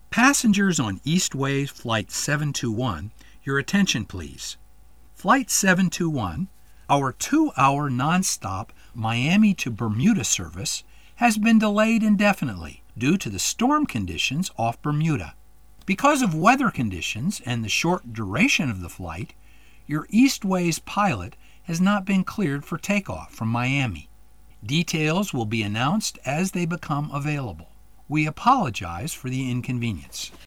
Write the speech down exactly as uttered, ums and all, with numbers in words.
Passengers on Eastways Flight seven two one, your attention please. Flight seven two one, our two-hour nonstop Miami to Bermuda service, has been delayed indefinitely due to the storm conditions off Bermuda. Because of weather conditions and the short duration of the flight, your Eastways pilot has not been cleared for takeoff from Miami. Details will be announced as they become available. We apologize for the inconvenience.